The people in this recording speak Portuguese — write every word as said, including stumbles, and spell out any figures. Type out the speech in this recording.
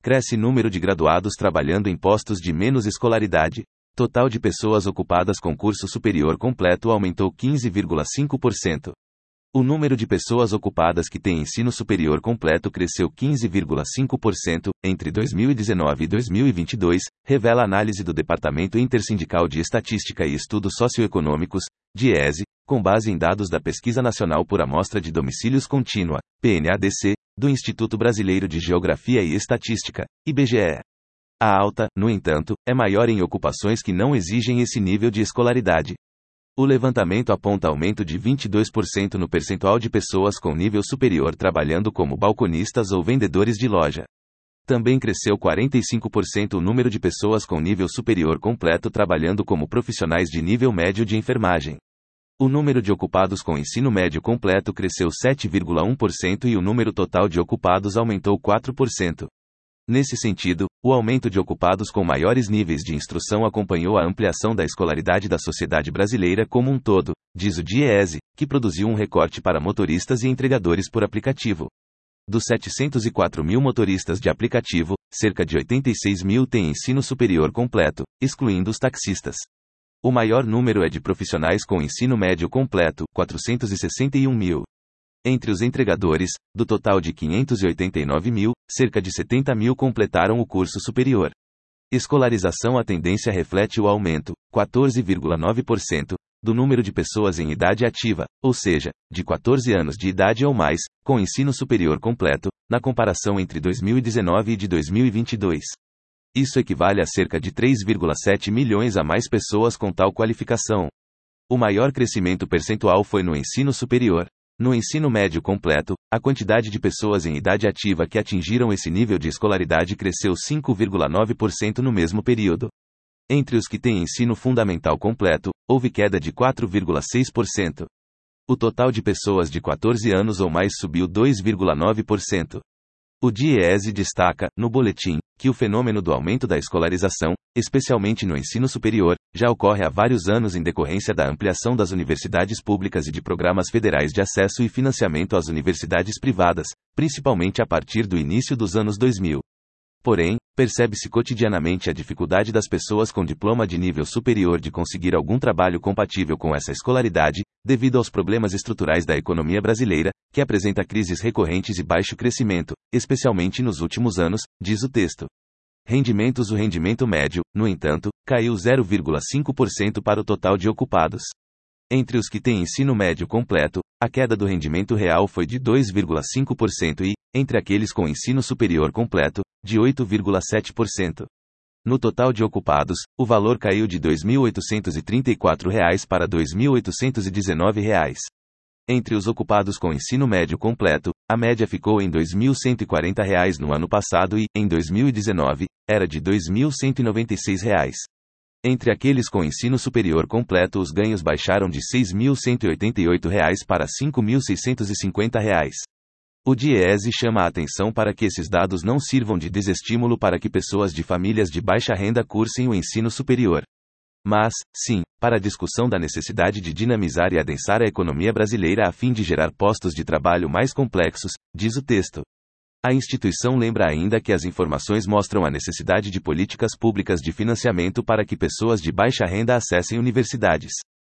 Cresce número de graduados trabalhando em postos de menos escolaridade. Total de pessoas ocupadas com curso superior completo aumentou quinze vírgula cinco por cento. O número de pessoas ocupadas que têm ensino superior completo cresceu quinze vírgula cinco por cento entre dois mil e dezenove e dois mil e vinte e dois, revela a análise do Departamento Intersindical de Estatística e Estudos Socioeconômicos, DIESE, com base em dados da Pesquisa Nacional por Amostra de Domicílios Contínua, P N A D C, do Instituto Brasileiro de Geografia e Estatística, I B G E. A alta, no entanto, é maior em ocupações que não exigem esse nível de escolaridade. O levantamento aponta aumento de vinte e dois por cento no percentual de pessoas com nível superior trabalhando como balconistas ou vendedores de loja. Também cresceu quarenta e cinco por cento o número de pessoas com nível superior completo trabalhando como profissionais de nível médio de enfermagem. O número de ocupados com ensino médio completo cresceu sete vírgula um por cento e o número total de ocupados aumentou quatro por cento. Nesse sentido, o aumento de ocupados com maiores níveis de instrução acompanhou a ampliação da escolaridade da sociedade brasileira como um todo, diz o DIESE, que produziu um recorte para motoristas e entregadores por aplicativo. Dos setecentos e quatro mil motoristas de aplicativo, cerca de oitenta e seis mil têm ensino superior completo, excluindo os taxistas. O maior número é de profissionais com ensino médio completo, quatrocentos e sessenta e um mil. Entre os entregadores, do total de quinhentos e oitenta e nove mil, cerca de setenta mil completaram o curso superior. Escolarização. A tendência reflete o aumento, quatorze vírgula nove por cento, do número de pessoas em idade ativa, ou seja, de quatorze anos de idade ou mais, com ensino superior completo, na comparação entre dois mil e dezenove e de dois mil e vinte e dois. Isso equivale a cerca de três vírgula sete milhões a mais pessoas com tal qualificação. O maior crescimento percentual foi no ensino superior. No ensino médio completo, a quantidade de pessoas em idade ativa que atingiram esse nível de escolaridade cresceu cinco vírgula nove por cento no mesmo período. Entre os que têm ensino fundamental completo, houve queda de quatro vírgula seis por cento. O total de pessoas de quatorze anos ou mais subiu dois vírgula nove por cento. O DIESE destaca, no boletim, que o fenômeno do aumento da escolarização, especialmente no ensino superior, já ocorre há vários anos em decorrência da ampliação das universidades públicas e de programas federais de acesso e financiamento às universidades privadas, principalmente a partir do início dos anos dois mil. Porém, percebe-se cotidianamente a dificuldade das pessoas com diploma de nível superior de conseguir algum trabalho compatível com essa escolaridade, devido aos problemas estruturais da economia brasileira, que apresenta crises recorrentes e baixo crescimento, especialmente nos últimos anos, diz o texto. Rendimentos. O rendimento médio, no entanto, caiu zero vírgula cinco por cento para o total de ocupados. Entre os que têm ensino médio completo, a queda do rendimento real foi de dois vírgula cinco por cento e, entre aqueles com ensino superior completo, de oito vírgula sete por cento. No total de ocupados, o valor caiu de dois mil oitocentos e trinta e quatro reais para dois mil oitocentos e dezenove reais. Entre os ocupados com ensino médio completo, a média ficou em dois mil cento e quarenta reais no ano passado e, em dois mil e dezenove, era de dois mil cento e noventa e seis reais. Entre aqueles com ensino superior completo, os ganhos baixaram de seis mil cento e oitenta e oito reais para cinco mil seiscentos e cinquenta reais. O DIESE chama a atenção para que esses dados não sirvam de desestímulo para que pessoas de famílias de baixa renda cursem o ensino superior. Mas, sim, para a discussão da necessidade de dinamizar e adensar a economia brasileira a fim de gerar postos de trabalho mais complexos, diz o texto. A instituição lembra ainda que as informações mostram a necessidade de políticas públicas de financiamento para que pessoas de baixa renda acessem universidades.